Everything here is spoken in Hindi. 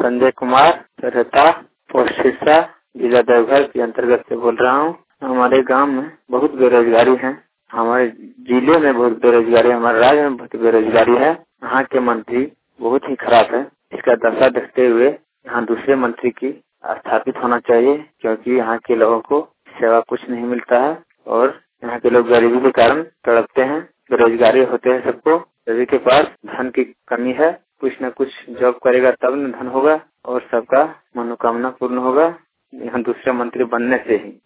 संजय कुमार रहता पोस्ट सिरसा जिला देवघर के अंतर्गत से बोल रहा हूँ। हमारे गांव में बहुत बेरोजगारी है, हमारे जिले में बहुत बेरोजगारी है, हमारे राज्य में बहुत बेरोजगारी है। यहाँ के मंत्री बहुत ही खराब है। इसका दशा देखते हुए यहाँ दूसरे मंत्री की स्थापित होना चाहिए, क्योंकि यहाँ के लोगों को सेवा कुछ नहीं मिलता है और यहाँ के लोग गरीबी के कारण तड़पते हैं, बेरोजगारी होते हैं। सबको सभी के पास धन की कमी है, कुछ न कुछ जॉब करेगा तब न धन होगा और सबका मनोकामना पूर्ण होगा यहाँ दूसरे मंत्री बनने से ही।